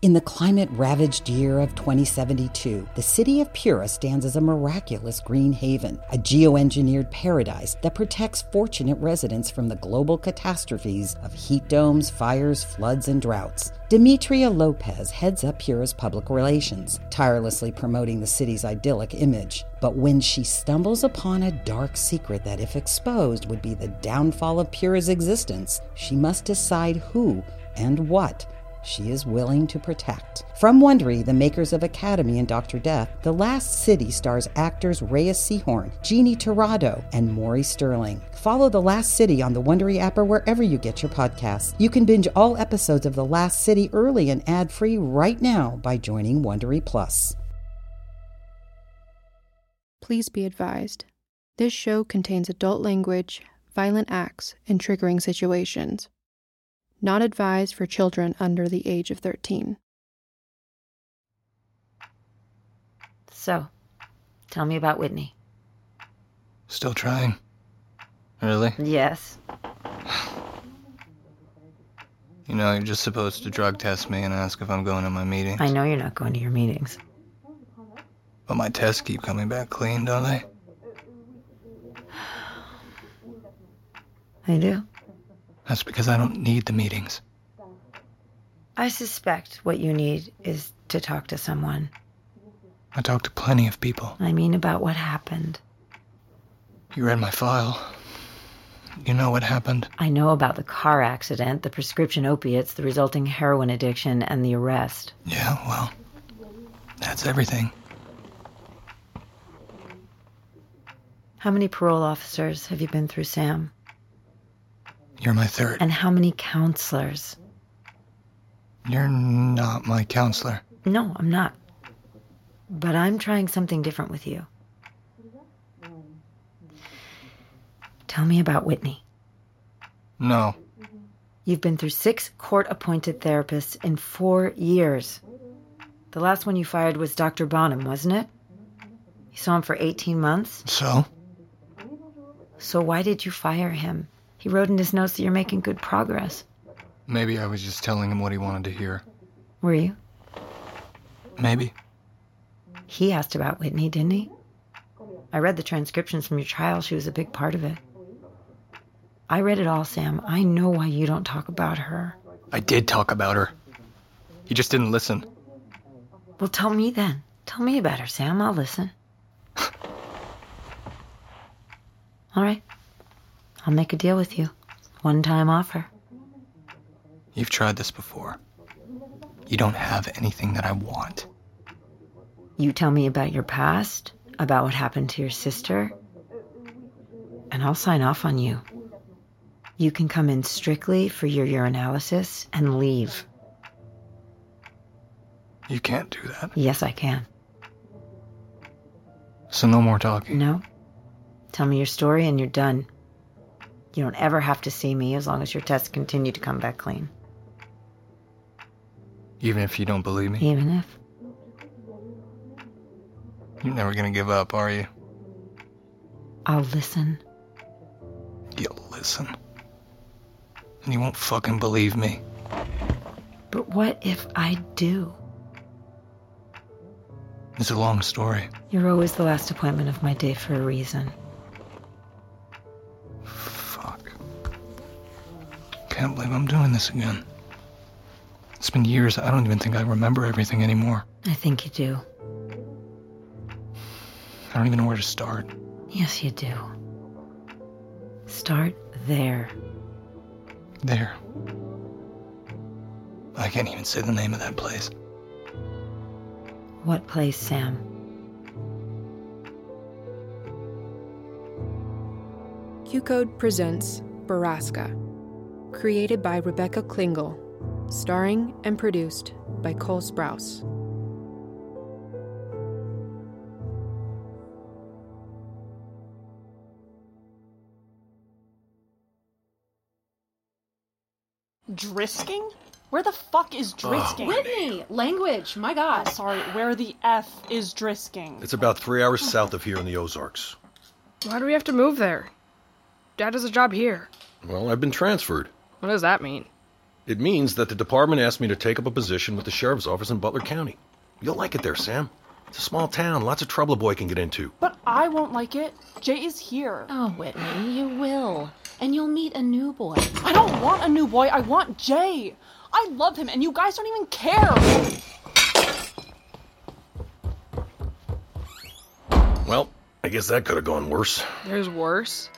In the climate-ravaged year of 2072, the city of Pura stands as a miraculous green haven, a geoengineered paradise that protects fortunate residents from the global catastrophes of heat domes, fires, floods, and droughts. Demetria Lopez heads up Pura's public relations, tirelessly promoting the city's idyllic image. But when she stumbles upon a dark secret that, if exposed, would be the downfall of Pura's existence, she must decide who and what she is willing to protect. From Wondery, the makers of Academy and Dr. Death, The Last City stars actors Reyes Sehorn, Jeannie Torrado, and Maury Sterling. Follow The Last City on the Wondery app or wherever you get your podcasts. You can binge all episodes of The Last City early and ad-free right now by joining Wondery Plus. Please be advised. This show contains adult language, violent acts, and triggering situations. Not advised for children under the age of 13. So, tell me about Whitney. Still trying? Really? Yes. You know, you're just supposed to drug test me and ask if I'm going to my meetings. I know you're not going to your meetings. But my tests keep coming back clean, don't they? I do. That's because I don't need the meetings. I suspect what you need is to talk to someone. I talk to plenty of people. I mean about what happened. You read my file. You know what happened. I know about the car accident, the prescription opiates, the resulting heroin addiction, and the arrest. Yeah, well, that's everything. How many parole officers have you been through, Sam? You're my third. And how many counselors? You're not my counselor. No, I'm not. But I'm trying something different with you. Tell me about Whitney. No. You've been through 6 court-appointed therapists in 4 years. The last one you fired was Dr. Bonham, wasn't it? You saw him for 18 months? So? So why did you fire him? He wrote in his notes that you're making good progress. Maybe I was just telling him what he wanted to hear. Were you? Maybe. He asked about Whitney, didn't he? I read the transcriptions from your trial. She was a big part of it. I read it all, Sam. I know why you don't talk about her. I did talk about her. You just didn't listen. Well, tell me then. Tell me about her, Sam. I'll listen. All right. I'll make a deal with you. One-time offer. You've tried this before. You don't have anything that I want. You tell me about your past, about what happened to your sister, and I'll sign off on you. You can come in strictly for your urinalysis and leave. You can't do that. Yes, I can. So no more talking. No. Tell me your story and you're done. You don't ever have to see me as long as your tests continue to come back clean. Even if you don't believe me? Even if. You're never gonna give up, are you? I'll listen. You'll listen. And you won't fucking believe me. But what if I do? It's a long story. You're always the last appointment of my day for a reason. Fuck. Can't believe I'm doing this again. It's been years. I don't even think I remember everything anymore. I think you do. I don't even know where to start. Yes, you do. Start there. There. I can't even say the name of that place. What place, Sam? Q-Code presents Baraska, created by Rebecca Klingel, starring and produced by Cole Sprouse. Drisking? Where the fuck is Drisking? Whitney! Language, my God. Sorry, where the F is Drisking? It's about 3 hours south of here in the Ozarks. Why do we have to move there? Dad has a job here. Well, I've been transferred. What does that mean? It means that the department asked me to take up a position with the sheriff's office in Butler County. You'll like it there, Sam. It's a small town, lots of trouble a boy can get into. But I won't like it. Jay is here. Oh, Whitney, you will. And you'll meet a new boy. I don't want a new boy. I want Jay. I love him, and you guys don't even care. Well, I guess that could have gone worse. There's worse?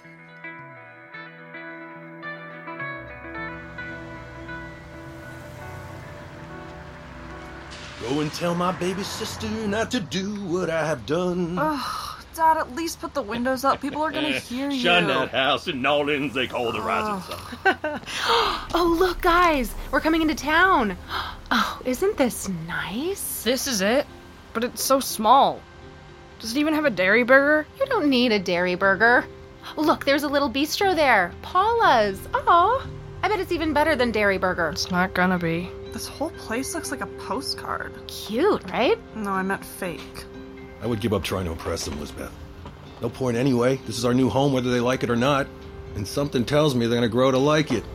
Go and tell my baby sister not to do what I have done. Ugh, Dad, at least put the windows up. People are gonna hear you. Shun that house in New Orleans they call the Rising Sun. Oh, look, guys. We're coming into town. Oh, isn't this nice? This is it? But it's so small. Does it even have a dairy burger? You don't need a dairy burger. Look, there's a little bistro there. Paula's. Oh, I bet it's even better than Dairy Burger. It's not gonna be. This whole place looks like a postcard. Cute, right? No, I meant fake. I would give up trying to impress them, Lisbeth. No point anyway. This is our new home whether they like it or not. And something tells me they're gonna grow to like it.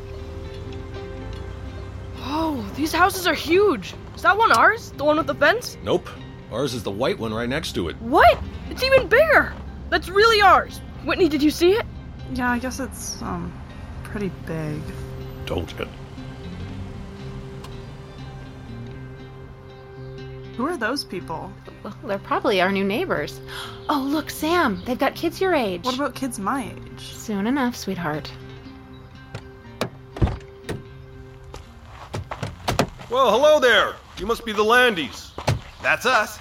Whoa, these houses are huge. Is that one ours? The one with the fence? Nope. Ours is the white one right next to it. What? It's even bigger. That's really ours. Whitney, did you see it? Yeah, I guess it's, pretty big. Don't it? Who are those people? Well, they're probably our new neighbors. Oh, look, Sam. They've got kids your age. What about kids my age? Soon enough, sweetheart. Well, hello there. You must be the Landys. That's us.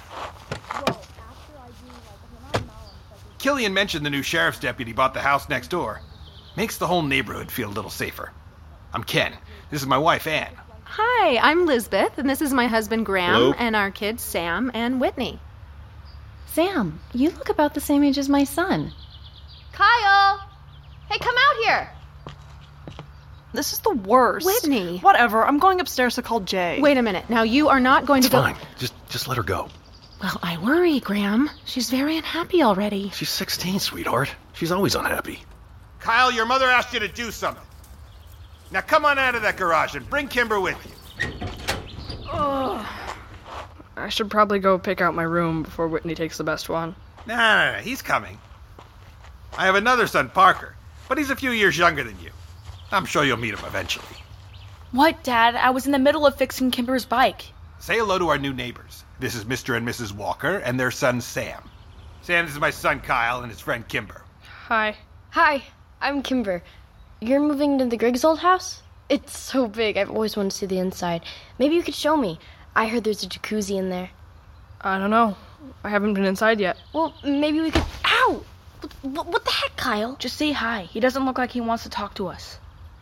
Killian mentioned the new sheriff's deputy bought the house next door. Makes the whole neighborhood feel a little safer. I'm Ken. This is my wife, Anne. Hi, I'm Lisbeth, and this is my husband, Graham, Hello. and our kids, Sam and Whitney. Sam, you look about the same age as my son. Kyle! Hey, come out here! This is the worst. Whitney. Whatever, I'm going upstairs to call Jay. Wait a minute. Now, you are not going It's to go... fine. Just let her go. Well, I worry, Graham. She's very unhappy already. She's 16, sweetheart. She's always unhappy. Kyle, your mother asked you to do something. Now come on out of that garage and bring Kimber with you. I should probably go pick out my room before Whitney takes the best one. No, he's coming. I have another son, Parker, but he's a few years younger than you. I'm sure you'll meet him eventually. What, Dad? I was in the middle of fixing Kimber's bike. Say hello to our new neighbors. This is Mr. and Mrs. Walker and their son, Sam. Sam, this is my son, Kyle, and his friend, Kimber. Hi. Hi, I'm Kimber. You're moving to the Griggs' old house? It's so big, I've always wanted to see the inside. Maybe you could show me. I heard there's a jacuzzi in there. I don't know. I haven't been inside yet. Well, maybe we could... Ow! What the heck, Kyle? Just say hi. He doesn't look like he wants to talk to us.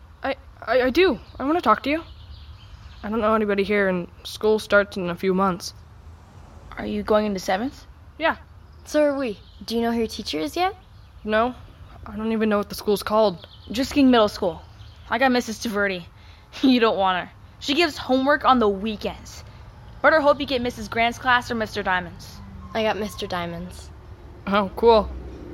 I do. I want to talk to you. I don't know anybody here, and school starts in a few months. Are you going into 7th? Yeah. So are we. Do you know who your teacher is yet? No. I don't even know what the school's called. Drisking Middle School. I got Mrs. Taverty. You don't want her. She gives homework on the weekends. Better hope you get Mrs. Grant's class or Mr. Diamond's. I got Mr. Diamond's. Oh, cool.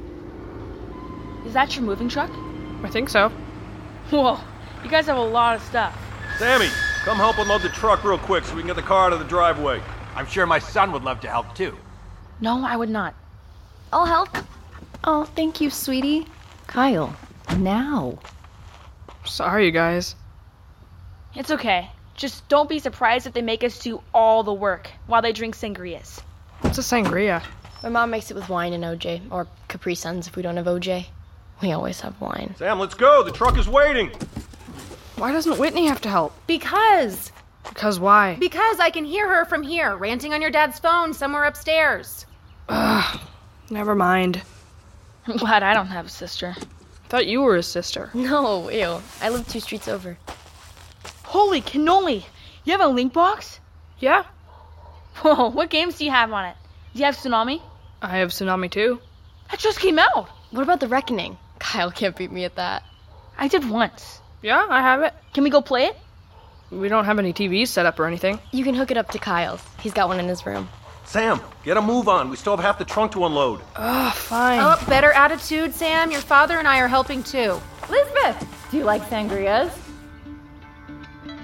Is that your moving truck? I think so. Whoa, you guys have a lot of stuff. Sammy, come help unload the truck real quick so we can get the car out of the driveway. I'm sure my son would love to help, too. No, I would not. I'll help. Oh, thank you, sweetie. Kyle, now. Sorry, you guys. It's okay. Just don't be surprised if they make us do all the work while they drink sangrias. What's a sangria? My mom makes it with wine and OJ, or Capri Suns if we don't have OJ. We always have wine. Sam, let's go. The truck is waiting. Why doesn't Whitney have to help? Because why? Because I can hear her from here, ranting on your dad's phone somewhere upstairs. Ugh, never mind. I'm glad I don't have a sister. Thought you were his sister. No, ew. I live 2 streets over. Holy cannoli! You have a link box? Yeah. Whoa, what games do you have on it? Do you have Tsunami? I have Tsunami too. That just came out. What about The Reckoning? Kyle can't beat me at that. I did once. Yeah, I have it. Can we go play it? We don't have any TVs set up or anything. You can hook it up to Kyle's. He's got one in his room. Sam, get a move on. We still have half the trunk to unload. Ugh, fine. Oh, better attitude, Sam. Your father and I are helping too. Lisbeth, do you like sangrias?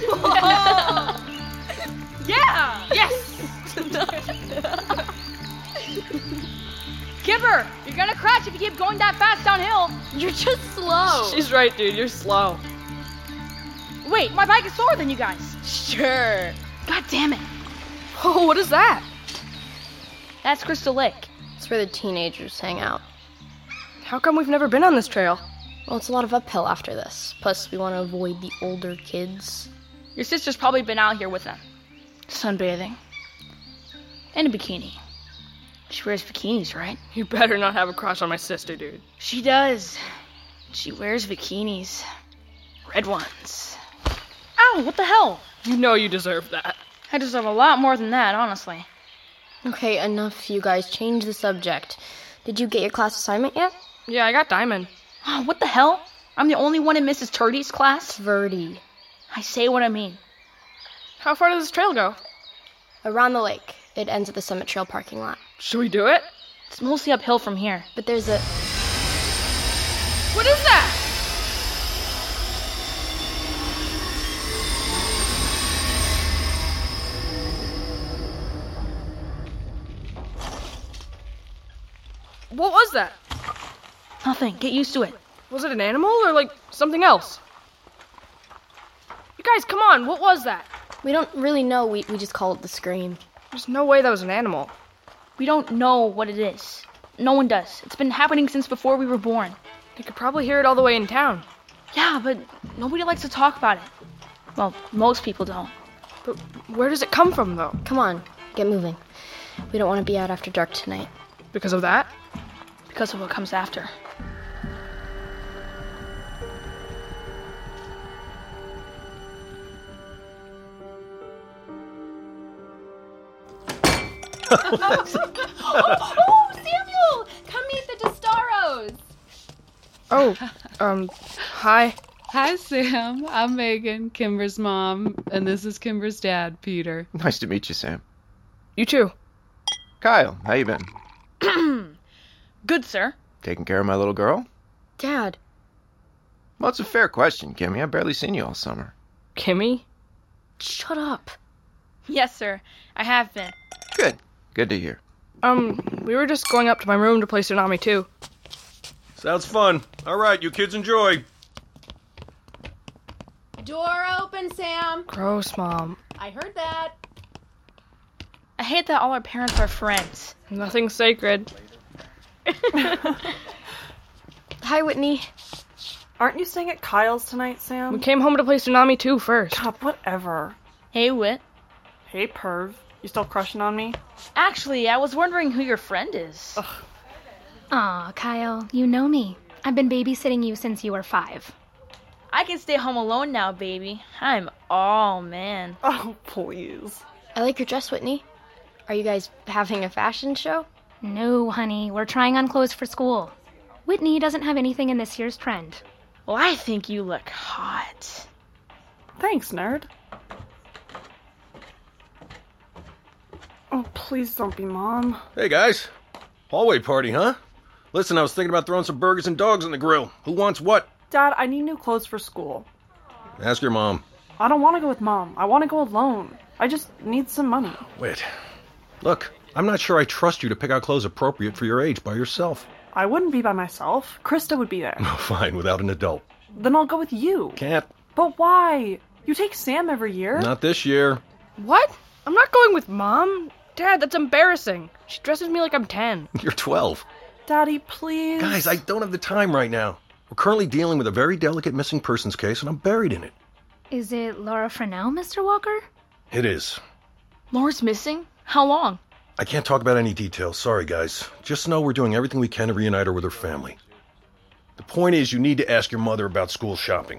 Yeah! Yes! Kimber, you're gonna crash if you keep going that fast downhill. You're just slow. She's right, dude. You're slow. Wait, my bike is slower than you guys. Sure. God damn it. Oh, what is that? That's Crystal Lake. It's where the teenagers hang out. How come we've never been on this trail? Well, it's a lot of uphill after this. Plus, we want to avoid the older kids. Your sister's probably been out here with them. Sunbathing. In a bikini. She wears bikinis, right? You better not have a crush on my sister, dude. She does. She wears bikinis. Red ones. Ow, what the hell? You know you deserve that. I deserve a lot more than that, honestly. Okay, enough, you guys. Change the subject. Did you get your class assignment yet? Yeah, I got Diamond. Oh, what the hell? I'm the only one in Mrs. Turdy's class? Verdi. I say what I mean. How far does this trail go? Around the lake. It ends at the Summit Trail parking lot. Should we do it? It's mostly uphill from here. But there's a... What is that? What was that? Nothing. Get used to it. Was it an animal or, like, something else? You guys, come on. What was that? We don't really know. We just call it the scream. There's no way that was an animal. We don't know what it is. No one does. It's been happening since before we were born. You could probably hear it all the way in town. Yeah, but nobody likes to talk about it. Well, most people don't. But where does it come from, though? Come on. Get moving. We don't want to be out after dark tonight. Because of that? Because of what comes after. Oh, Samuel! Come meet the DeStaros! Oh, hi. Hi, Sam. I'm Megan, Kimber's mom, and this is Kimber's dad, Peter. Nice to meet you, Sam. You too. Kyle, how you been? Good, sir. Taking care of my little girl? Dad. Well, it's a fair question, Kimmy. I've barely seen you all summer. Kimmy? Shut up. Yes, sir. I have been. Good. Good to hear. We were just going up to my room to play Tsunami 2. Sounds fun. All right, you kids enjoy. Door open, Sam. Gross, Mom. I heard that. I hate that all our parents are friends. Nothing sacred. Hi, Whitney. Aren't you staying at Kyle's tonight, Sam? We came home to play Tsunami 2 first. God, whatever. Hey, Whit. Hey, perv. You still crushing on me? Actually, I was wondering who your friend is. Ugh. Aw, Kyle, you know me. I've been babysitting you since you were 5. I can stay home alone now, baby. I'm all man. Oh, please. I like your dress, Whitney. Are you guys having a fashion show? No, honey. We're trying on clothes for school. Whitney doesn't have anything in this year's trend. Well, I think you look hot. Thanks, nerd. Oh, please don't be Mom. Hey, guys. Hallway party, huh? Listen, I was thinking about throwing some burgers and dogs on the grill. Who wants what? Dad, I need new clothes for school. Ask your mom. I don't want to go with Mom. I want to go alone. I just need some money. Wait. Look, I'm not sure I trust you to pick out clothes appropriate for your age by yourself. I wouldn't be by myself. Krista would be there. Oh, fine, without an adult. Then I'll go with you. Can't. But why? You take Sam every year. Not this year. What? I'm not going with Mom. Dad, that's embarrassing. She dresses me like I'm 10. You're 12. Daddy, please. Guys, I don't have the time right now. We're currently dealing with a very delicate missing persons case, and I'm buried in it. Is it Laura Fresnel, Mr. Walker? It is. Laura's missing? How long? I can't talk about any details. Sorry, guys. Just know we're doing everything we can to reunite her with her family. The point is, you need to ask your mother about school shopping.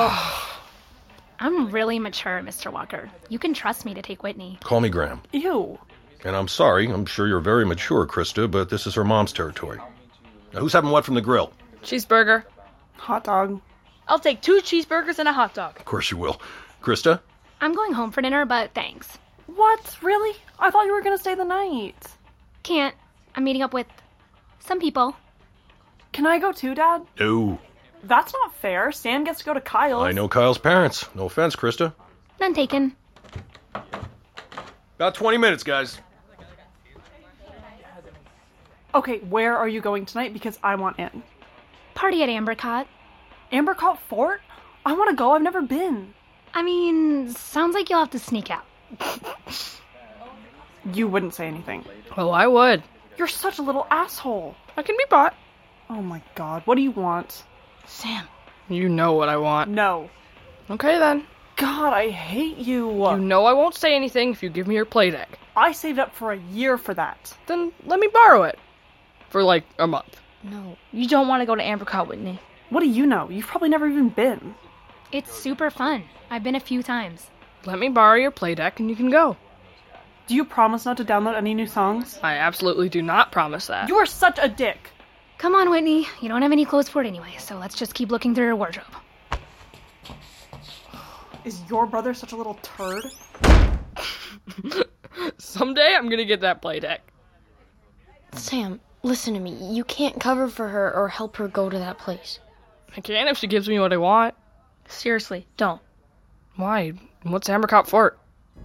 I'm really mature, Mr. Walker. You can trust me to take Whitney. Call me Graham. Ew. And I'm sorry. I'm sure you're very mature, Krista, but this is her mom's territory. Now, who's having what from the grill? Cheeseburger. Hot dog. I'll take 2 cheeseburgers and a hot dog. Of course you will. Krista? I'm going home for dinner, but thanks. What? Really? I thought you were going to stay the night. Can't. I'm meeting up with some people. Can I go too, Dad? No. That's not fair. Sam gets to go to Kyle's. I know Kyle's parents. No offense, Krista. None taken. About 20 minutes, guys. Okay, where are you going tonight? Because I want in. Party at Ambercott. Ambercott Fort? I want to go. I've never been. I mean, sounds like you'll have to sneak out. You wouldn't say anything. Oh, I would. You're such a little asshole. I can be bought. Oh my god, what do you want? Sam. You know what I want. No. Okay then. God, I hate you. You know I won't say anything if you give me your play deck. I saved up for a year for that. Then let me borrow it. For like a month. No, you don't want to go to Ambercott, Whitney. What do you know? You've probably never even been. It's super fun. I've been a few times. Let me borrow your play deck and you can go. Do you promise not to download any new songs? I absolutely do not promise that. You are such a dick. Come on, Whitney. You don't have any clothes for it anyway, so let's just keep looking through your wardrobe. Is your brother such a little turd? Someday I'm gonna get that play deck. Sam, listen to me. You can't cover for her or help her go to that place. I can if she gives me what I want. Seriously, don't. Why? What's Ambercott Fort?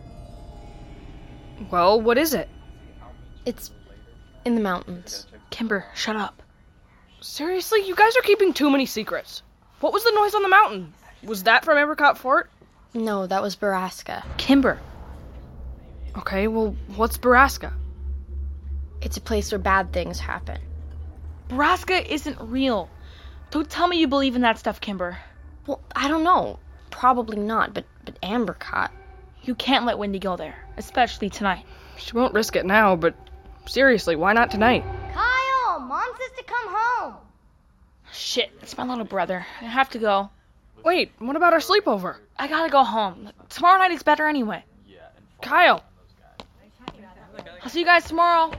Well, what is it? It's in the mountains. Kimber, shut up. Seriously? You guys are keeping too many secrets. What was the noise on the mountain? Was that from Ambercott Fort? No, that was Baraska. Kimber. Okay, well, what's Baraska? It's a place where bad things happen. Baraska isn't real. Don't tell me you believe in that stuff, Kimber. Well, I don't know. Probably not, but Ambercott. You can't let Wendy go there, especially tonight. She won't risk it now, but seriously, why not tonight? Kyle, Mom says to come home. Shit, it's my little brother. I have to go. Wait, what about our sleepover? I gotta go home. Tomorrow night is better anyway. Kyle! I'll see you guys tomorrow.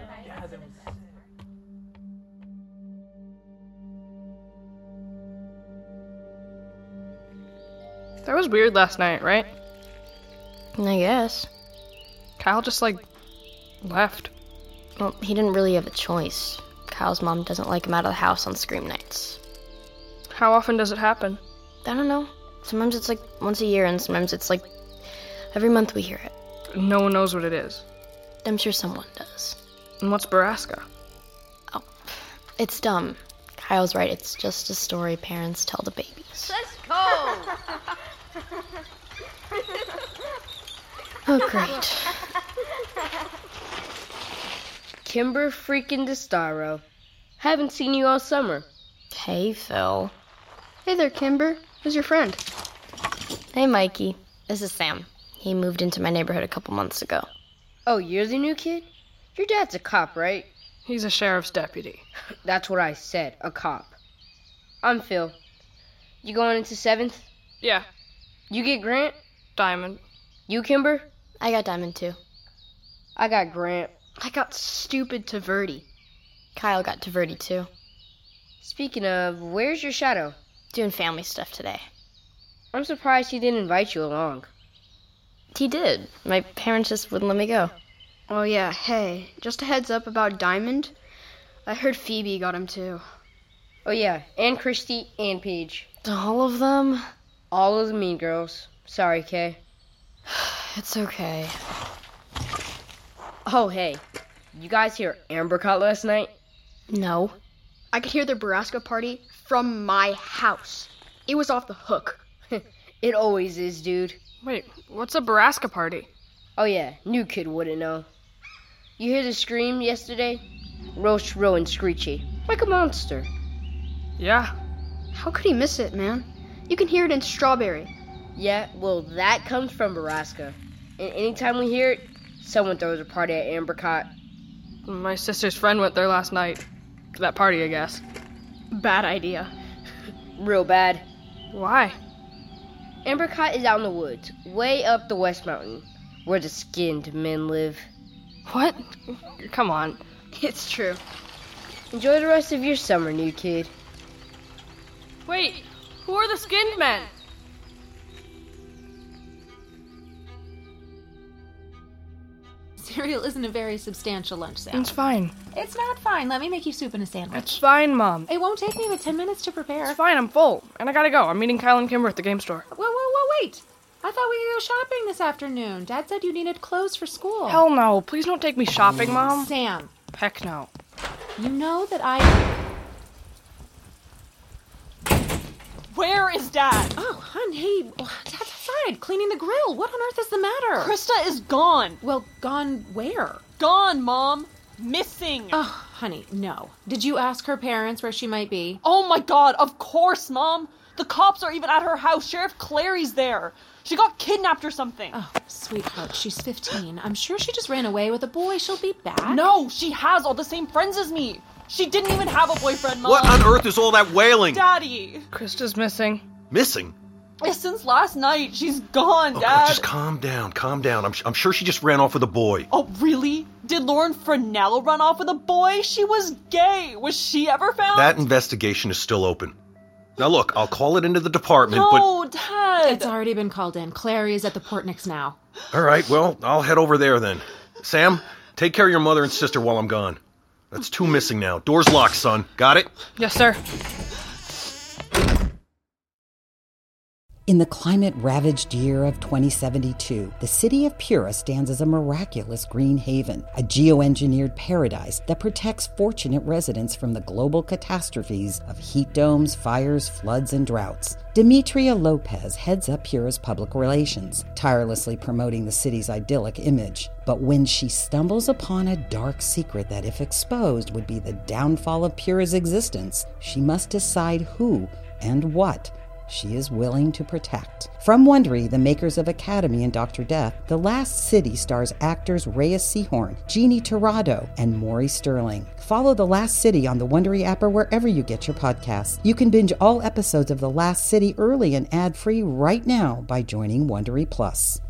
That was weird last night, right? I guess. Kyle just, left. Well, he didn't really have a choice. Kyle's mom doesn't like him out of the house on scream nights. How often does it happen? I don't know. Sometimes it's once a year, and sometimes it's every month we hear it. No one knows what it is. I'm sure someone does. And what's Baraska? Oh, it's dumb. Kyle's right. It's just a story parents tell the babies. Let's go! Oh, great. Kimber freaking DeStaro. Haven't seen you all summer. Hey, Phil. Hey there, Kimber. Who's your friend? Hey, Mikey. This is Sam. He moved into my neighborhood a couple months ago. Oh, you're the new kid? Your dad's a cop, right? He's a sheriff's deputy. That's what I said, a cop. I'm Phil. You going into 7th? Yeah. You get Grant? Diamond. You, Kimber? I got Diamond, too. I got Grant. I got stupid Taverdi. Kyle got Taverdi, too. Speaking of, where's your shadow? Doing family stuff today. I'm surprised he didn't invite you along. He did. My parents just wouldn't let me go. Oh yeah, hey, just a heads up about Diamond. I heard Phoebe got him too. Oh yeah, and Christy and Paige. All of them? All of the mean girls. Sorry, Kay. It's okay. Oh hey, you guys hear Ambercott last night? No. I could hear the Baraska party from my house. It was off the hook. It always is, dude. Wait, what's a Baraska party? Oh yeah, new kid wouldn't know. You hear the scream yesterday? Roast, row, and screechy. Like a monster. Yeah. How could he miss it, man? You can hear it in Strawberry. Yeah, well, that comes from Baraska. And anytime we hear it, someone throws a party at Ambercott. My sister's friend went there last night. To that party, I guess. Bad idea. Real bad. Why? Ambercott is out in the woods, way up the West Mountain, where the skinned men live. What? Come on. It's true. Enjoy the rest of your summer, new kid. Wait, who are the skinned men? Cereal isn't a very substantial lunch, Sam. It's fine. It's not fine. Let me make you soup and a sandwich. It's fine, Mom. It won't take me but 10 minutes to prepare. It's fine, I'm full. And I gotta go. I'm meeting Kyle and Kimber at the game store. Whoa, wait. I thought we could go shopping this afternoon. Dad said you needed clothes for school. Hell no. Please don't take me shopping, Mom. Sam. Heck no. You know that Where is Dad? Oh, hon, hey, Dad's outside cleaning the grill. What on earth is the matter? Krista is gone. Well, gone where? Gone, Mom. Missing. Oh, honey, no. Did you ask her parents where she might be? Oh my God, of course, Mom. The cops are even at her house. Sheriff Clary's there. She got kidnapped or something. Oh, sweetheart, she's 15. I'm sure she just ran away with a boy. She'll be back. No, she has all the same friends as me. She didn't even have a boyfriend, Mom. What on earth is all that wailing? Daddy. Krista's missing. Missing? Since last night, she's gone, Oh, Dad. just calm down, calm down. I'm sure she just ran off with a boy. Oh, really? Did Lauren Fresnel run off with a boy? She was gay. Was she ever found? That investigation is still open. Now look, I'll call it into the department, No, Dad. It's already been called in. Clary is at the Portniks now. All right, well, I'll head over there then. Sam, take care of your mother and sister while I'm gone. That's 2 missing now. Door's locked, son. Got it? Yes, sir. In the climate-ravaged year of 2072, the city of Pura stands as a miraculous green haven, a geoengineered paradise that protects fortunate residents from the global catastrophes of heat domes, fires, floods, and droughts. Demetria Lopez heads up Pura's public relations, tirelessly promoting the city's idyllic image. But when she stumbles upon a dark secret that, if exposed, would be the downfall of Pura's existence, she must decide who and what she is willing to protect. From Wondery, the makers of Academy and Dr. Death, The Last City stars actors Reyes Sehorn, Jeannie Torrado, and Maury Sterling. Follow The Last City on the Wondery app or wherever you get your podcasts. You can binge all episodes of The Last City early and ad-free right now by joining Wondery Plus.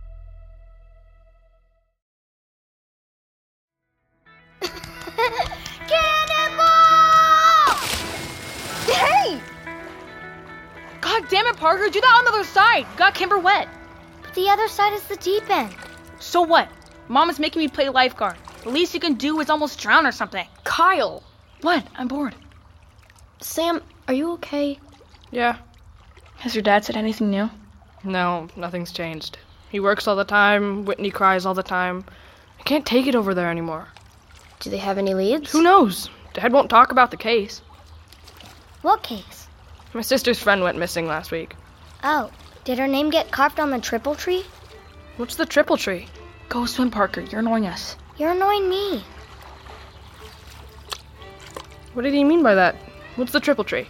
Cannonball! Hey! God damn it, Parker, do that on the other side. Got Kimber wet. But the other side is the deep end. So what? Mom is making me play lifeguard. The least you can do is almost drown or something. Kyle! What? I'm bored. Sam, are you okay? Yeah. Has your dad said anything new? No, nothing's changed. He works all the time, Whitney cries all the time. I can't take it over there anymore. Do they have any leads? Who knows? Dad won't talk about the case. What case? My sister's friend went missing last week. Oh, did her name get carved on the triple tree? What's the triple tree? Go swim, Parker. You're annoying us. You're annoying me. What did he mean by that? What's the triple tree?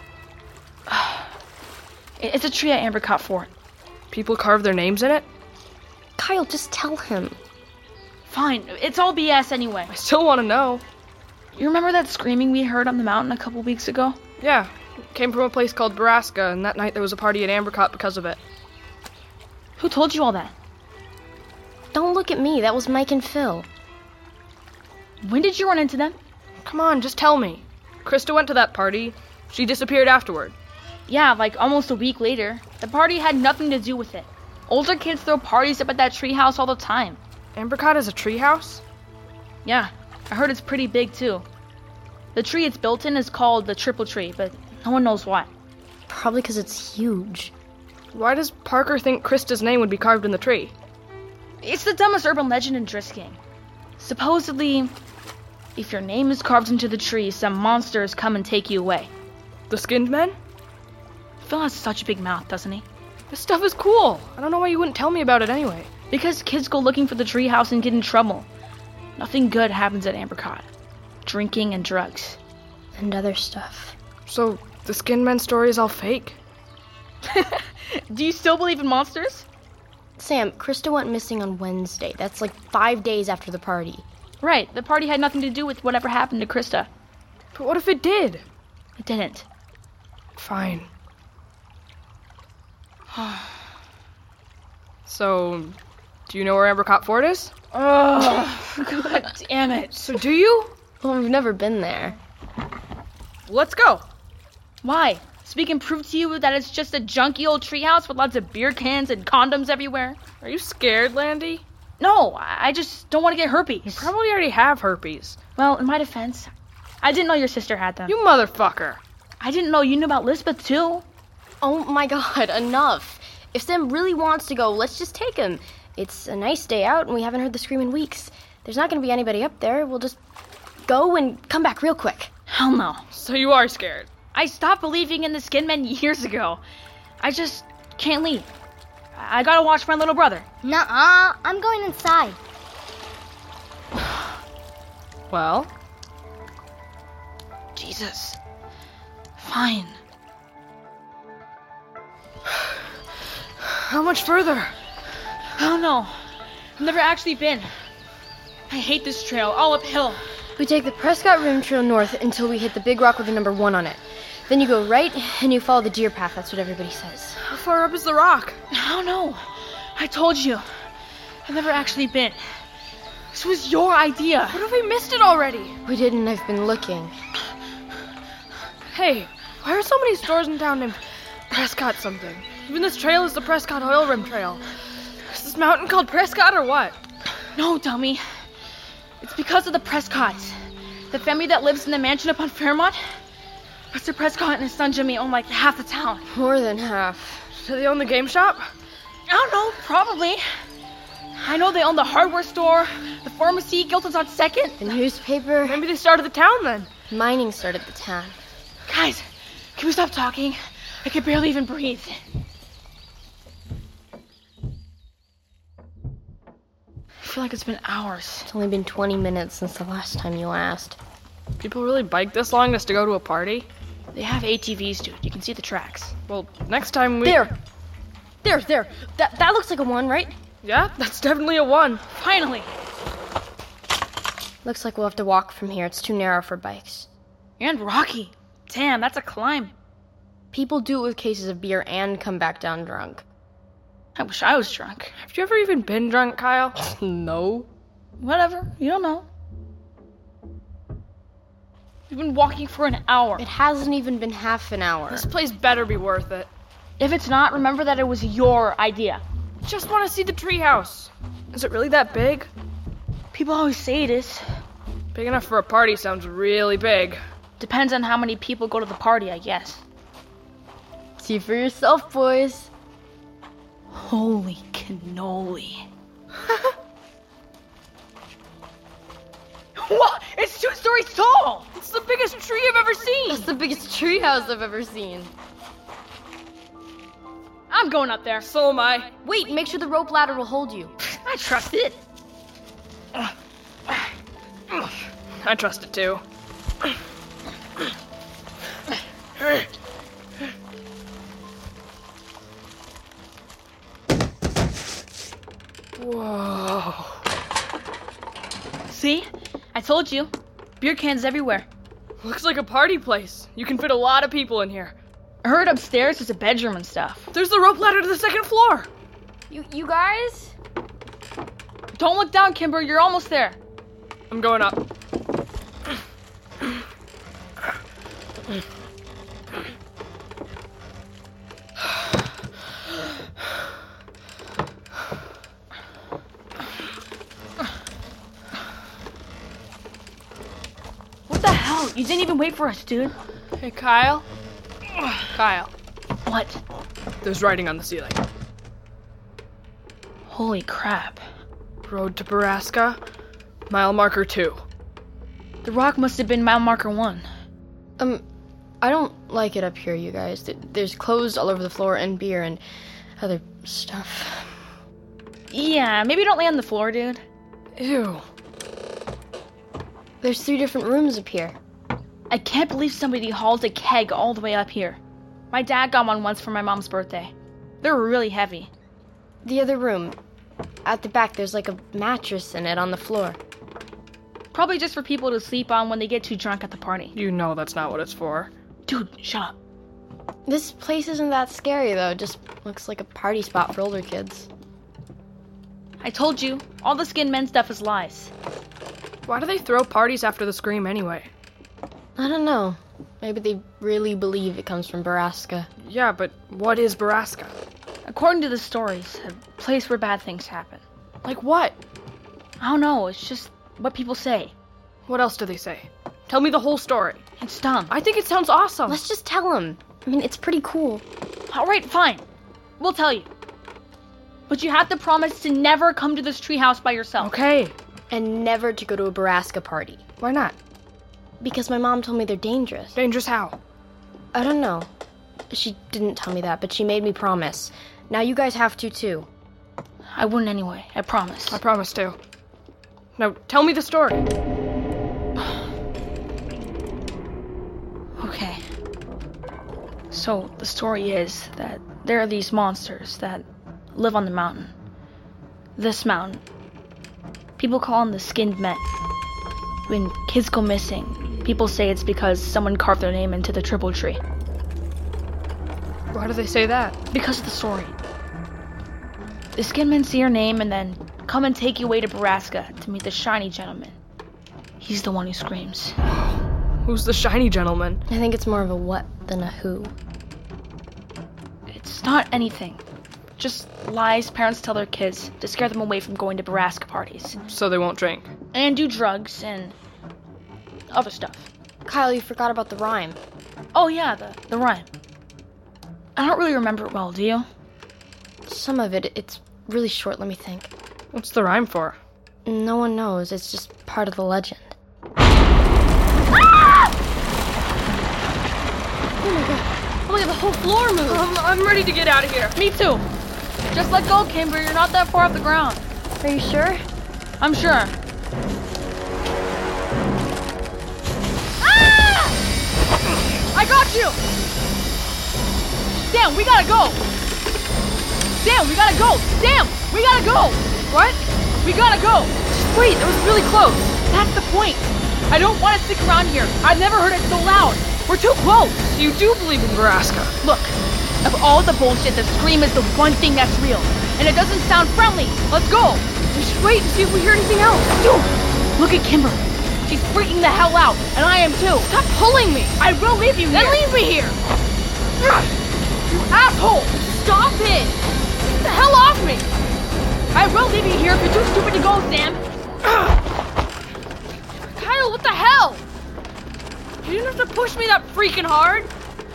It's a tree at Ambercott Fort. People carve their names in it? Kyle, just tell him. Fine. It's all BS anyway. I still want to know. You remember that screaming we heard on the mountain a couple weeks ago? Yeah. It came from a place called Baraska, and that night there was a party at Ambercott because of it. Who told you all that? Don't look at me. That was Mike and Phil. When did you run into them? Come on, just tell me. Krista went to that party. She disappeared afterward. Yeah, like almost a week later. The party had nothing to do with it. Older kids throw parties up at that treehouse all the time. Ambercott is a treehouse? Yeah, I heard it's pretty big too. The tree it's built in is called the Triple Tree, but no one knows why. Probably because it's huge. Why does Parker think Krista's name would be carved in the tree? It's the dumbest urban legend in Drisking. Supposedly, if your name is carved into the tree, some monsters come and take you away. The Skinned Men? Phil has such a big mouth, doesn't he? This stuff is cool. I don't know why you wouldn't tell me about it anyway. Because kids go looking for the treehouse and get in trouble. Nothing good happens at Ambercott. Drinking and drugs. And other stuff. So, the Skinned Men story is all fake? Do you still believe in monsters? Sam, Krista went missing on Wednesday. That's like 5 days after the party. Right, the party had nothing to do with whatever happened to Krista. But what if it did? It didn't. Fine. So, do you know where Ambercott Fort is? Oh, God damn it. So do you? Well, we've never been there. Let's go. Why? So we can prove to you that it's just a junky old treehouse with lots of beer cans and condoms everywhere? Are you scared, Landy? No, I just don't want to get herpes. You probably already have herpes. Well, in my defense, I didn't know your sister had them. You motherfucker. I didn't know you knew about Lisbeth, too. Oh my God, enough. If Sam really wants to go, let's just take him. It's a nice day out, and we haven't heard the scream in weeks. There's not going to be anybody up there. We'll just go and come back real quick. Hell no. So you are scared? I stopped believing in the skin men years ago. I just can't leave. I gotta watch my little brother. Nuh-uh, I'm going inside. Well? Jesus. Fine. How much further? I don't know. I've never actually been. I hate this trail, all uphill. We take the Prescott Rim Trail north until we hit the big rock with the number 1 on it. Then you go right, and you follow the deer path. That's what everybody says. How far up is the rock? I don't know. I told you. I've never actually been. This was your idea. What if we missed it already? We didn't. I've been looking. Hey, why are so many stores in town named Prescott something? Even this trail is the Prescott Oil Rim Trail. Is this mountain called Prescott or what? No, dummy. It's because of the Prescotts. The family that lives in the mansion up on Fairmont. Mr. Prescott and his son Jimmy own like half the town. More than half. Do they own the game shop? I don't know, probably. I know they own the hardware store, the pharmacy, Gilton's on 2nd. The newspaper. Maybe they started the town then. Mining started the town. Guys, can we stop talking? I can barely even breathe. I feel like it's been hours. It's only been 20 minutes since the last time you asked. People really bike this long just to go to a party? They have ATVs, dude. You can see the tracks. Well, next time we... There! That looks like a 1, right? Yeah, that's definitely a 1. Finally! Looks like we'll have to walk from here. It's too narrow for bikes. And rocky. Damn, that's a climb. People do it with cases of beer and come back down drunk. I wish I was drunk. Have you ever even been drunk, Kyle? No. Whatever. You don't know. We've been walking for an hour. It hasn't even been half an hour. This place better be worth it. If it's not, remember that it was your idea. Just want to see the treehouse. Is it really that big? People always say it is. Big enough for a party sounds really big. Depends on how many people go to the party, I guess. See for yourself, boys. Holy cannoli. What? It's 2 stories tall! It's the biggest tree I've ever seen! That's the biggest treehouse I've ever seen. I'm going up there. So am I. Wait, make sure the rope ladder will hold you. I trust it. I trust it too. Whoa. See? I told you. Beer cans everywhere. Looks like a party place. You can fit a lot of people in here. I heard upstairs there's a bedroom and stuff. There's the rope ladder to the 2nd floor. You guys? Don't look down, Kimber. You're almost there. I'm going up. What the hell? You didn't even wait for us, dude. Hey, Kyle. Kyle. What? There's writing on the ceiling. Holy crap. Road to Baraska, mile marker 2. The rock must have been mile marker 1. I don't like it up here, you guys. There's clothes all over the floor and beer and other stuff. Yeah, maybe don't lay on the floor, dude. Ew. There's 3 different rooms up here. I can't believe somebody hauled a keg all the way up here. My dad got one once for my mom's birthday. They're really heavy. The other room. At the back, there's like a mattress in it on the floor. Probably just for people to sleep on when they get too drunk at the party. You know that's not what it's for. Dude, shut up. This place isn't that scary, though. It just looks like a party spot for older kids. I told you, all the skin men stuff is lies. Why do they throw parties after the scream anyway? I don't know. Maybe they really believe it comes from Baraska. Yeah, but what is Baraska? According to the stories, a place where bad things happen. Like what? I don't know, it's just what people say. What else do they say? Tell me the whole story. It's dumb. I think it sounds awesome. Let's just tell them. I mean, it's pretty cool. Alright, fine. We'll tell you. But you have to promise to never come to this treehouse by yourself. Okay. And never to go to a Baraska party. Why not? Because my mom told me they're dangerous. Dangerous how? I don't know. She didn't tell me that, but she made me promise. Now you guys have to, too. I wouldn't anyway. I promise. I promise, too. Now, tell me the story. Okay. So, the story is that there are these monsters that live on the mountain. This mountain. People call them the skinned men. When kids go missing, people say it's because someone carved their name into the triple tree. Why do they say that? Because of the story. The skinned men see your name and then come and take you away to Baraska to meet the shiny gentleman. He's the one who screams. Who's the shiny gentleman? I think it's more of a what than a who. It's not anything. Just lies parents tell their kids to scare them away from going to Baraska parties. So they won't drink. And do drugs and other stuff. Kyle, you forgot about the rhyme. Oh yeah, the rhyme. I don't really remember it well, do you? Some of it, it's really short, let me think. What's the rhyme for? No one knows, it's just part of the legend. Ah! Oh my god. Oh my god, the whole floor moved. I'm ready to get out of here. Me too. Just let go, Kimber. You're not that far off the ground. Are you sure? I'm sure. Ah! I got you! Sam, we gotta go! Sam, we gotta go! Sam, we gotta go! What? We gotta go! Wait, that was really close. That's the point. I don't want to stick around here. I've never heard it so loud. We're too close. You do believe in Baraska. Look, of all the bullshit, the scream is the one thing that's real. And it doesn't sound friendly. Let's go. We should wait and see if we hear anything else. Dude, look at Kimber. She's freaking the hell out, and I am too. Stop pulling me. I will leave you here. Then leave me here. You asshole. Stop it. Get the hell off me. I will leave you here if you're too stupid to go, Sam. Kyle, what the hell? You didn't have to push me that freaking hard.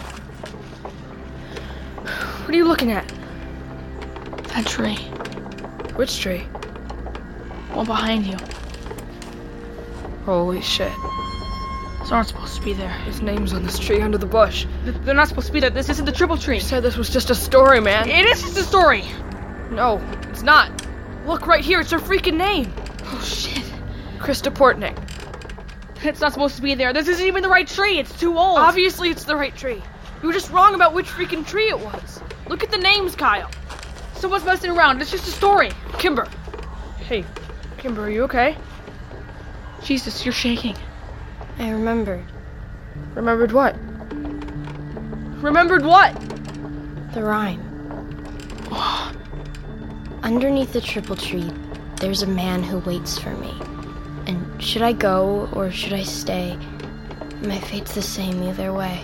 What are you looking at? That tree. Which tree? One behind you. Holy shit. Those aren't supposed to be there. His name's on this tree under the bush. They're not supposed to be there. This isn't the triple tree. You said this was just a story, man. It is just a story. No, it's not. Look right here. It's her freaking name. Oh, shit. Krista Portnick. It's not supposed to be there. This isn't even the right tree. It's too old. Obviously, it's the right tree. You were just wrong about which freaking tree it was. Look at the names, Kyle. Someone's messing around. It's just a story. Kimber. Hey, Kimber, are you okay? Jesus, you're shaking. I remembered. Remembered what? Remembered what? The rhyme. Underneath the triple tree, there's a man who waits for me. And should I go or should I stay? My fate's the same either way.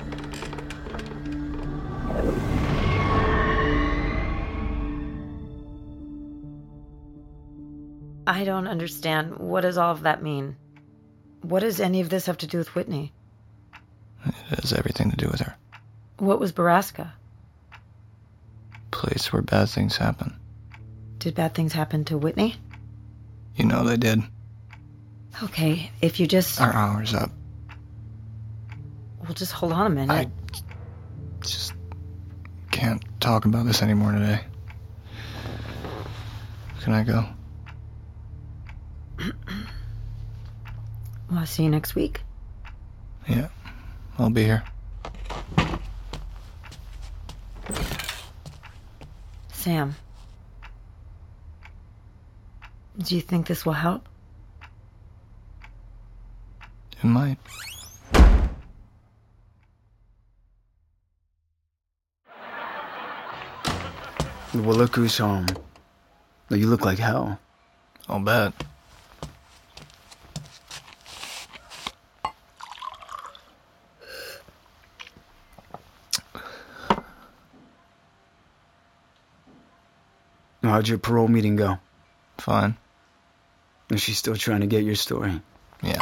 I don't understand. What does all of that mean? What does any of this have to do with Whitney? It has everything to do with her. What was Baraska? Place where bad things happen. Did bad things happen to Whitney? You know they did. Okay, if you just... Our hour's up. Well, just hold on a minute. I just can't talk about this anymore today. Can I go? Well, I'll see you next week. Yeah, I'll be here. Sam, do you think this will help? It might. Well, look who's home. You look like hell. I'll bet. How'd your parole meeting go? Fine. Is she still trying to get your story? Yeah.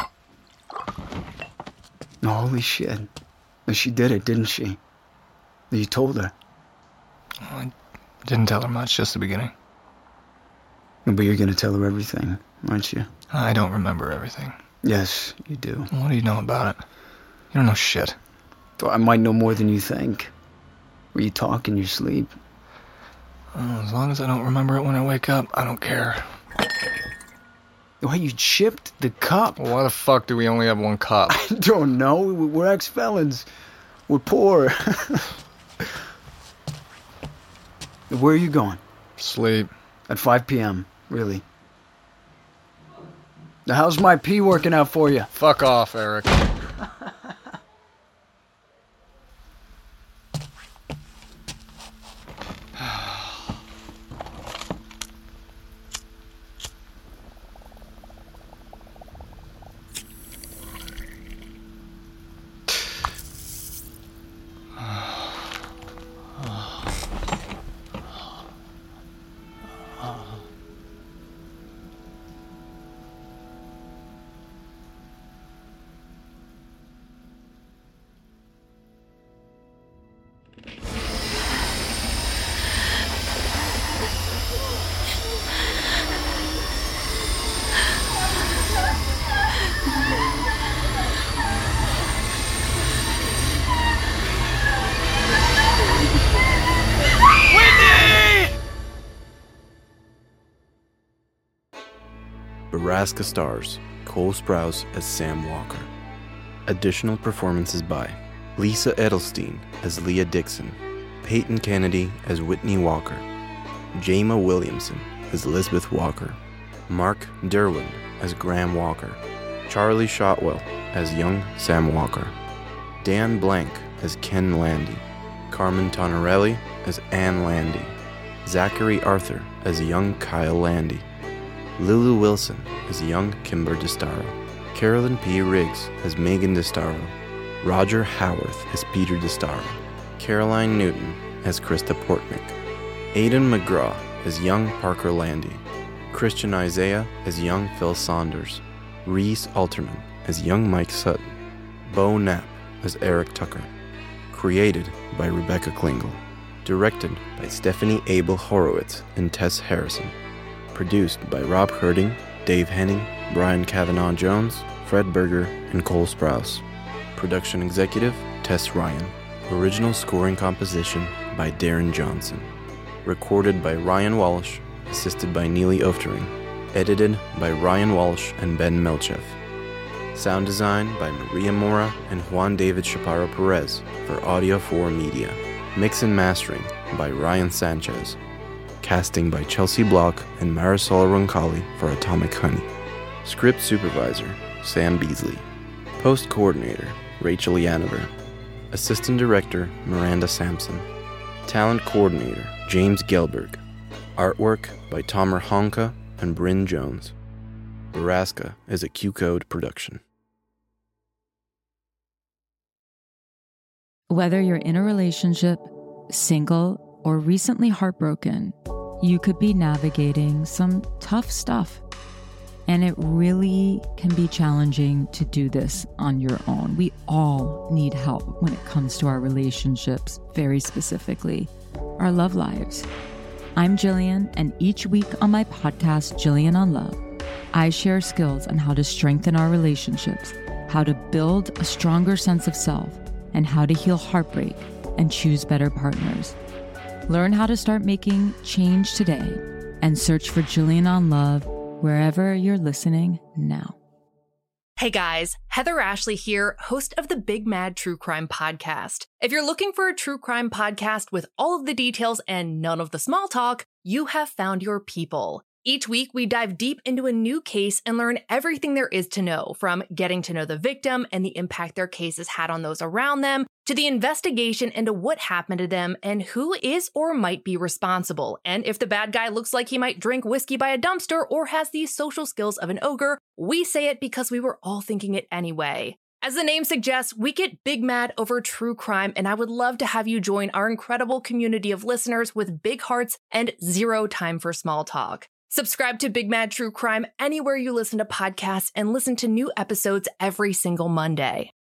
Holy shit. She did it, didn't she? You told her. I Didn't tell her much, just the beginning. But you're gonna tell her everything, aren't you? I don't remember everything. Yes, you do. What do you know about it? You don't know shit. Well, I might know more than you think. Or you talk in your sleep. As long as I don't remember it when I wake up, I don't care. Why, you chipped the cup. Well, why the fuck do we only have one cup? I don't know. We're ex-felons. We're poor. Where are you going? Sleep. At 5 p.m., really. Now, how's my pee working out for you? Fuck off, Eric. Borrasca stars Cole Sprouse as Sam Walker. Additional performances by Lisa Edelstein as Leah Dixon, Peyton Kennedy as Whitney Walker, Jama Williamson as Elizabeth Walker, Mark Derwin as Graham Walker, Charlie Shotwell as young Sam Walker, Dan Blank as Ken Landy, Carmen Tonorelli as Ann Landy, Zachary Arthur as young Kyle Landy, Lulu Wilson as young Kimber DeStaro, Carolyn P. Riggs as Megan DeStaro, Roger Howarth as Peter DeStaro, Caroline Newton as Krista Portnick, Aidan McGraw as young Parker Landy, Christian Isaiah as young Phil Saunders, Reese Alterman as young Mike Sutton, Bo Knapp as Eric Tucker. Created by Rebecca Klingel. Directed by Stephanie Abel Horowitz and Tess Harrison. Produced by Rob Herding, Dave Henning, Brian Kavanaugh Jones, Fred Berger, and Cole Sprouse. Production executive, Tess Ryan. Original scoring composition by Darren Johnson. Recorded by Ryan Walsh, assisted by Neely Oftering. Edited by Ryan Walsh and Ben Melchev. Sound design by Maria Mora and Juan David Chaparro Perez for Audio 4 Media. Mix and mastering by Ryan Sanchez. Casting by Chelsea Block and Marisol Roncalli for Atomic Honey. Script supervisor, Sam Beasley. Post coordinator, Rachel Yanover. Assistant director, Miranda Sampson. Talent coordinator, James Gelberg. Artwork by Tomer Honka and Bryn Jones. Borrasca is a Q-Code production. Whether you're in a relationship, single, or recently heartbroken, you could be navigating some tough stuff. And it really can be challenging to do this on your own. We all need help when it comes to our relationships, very specifically, our love lives. I'm Jillian, and each week on my podcast, Jillian on Love, I share skills on how to strengthen our relationships, how to build a stronger sense of self, and how to heal heartbreak and choose better partners. Learn how to start making change today and search for Jillian on Love wherever you're listening now. Hey guys, Heather Ashley here, host of the Big Mad True Crime Podcast. If you're looking for a true crime podcast with all of the details and none of the small talk, you have found your people. Each week, we dive deep into a new case and learn everything there is to know, from getting to know the victim and the impact their case has had on those around them, to the investigation into what happened to them and who is or might be responsible. And if the bad guy looks like he might drink whiskey by a dumpster or has the social skills of an ogre, we say it because we were all thinking it anyway. As the name suggests, we get big mad over true crime, and I would love to have you join our incredible community of listeners with big hearts and zero time for small talk. Subscribe to Big Mad True Crime anywhere you listen to podcasts and listen to new episodes every single Monday.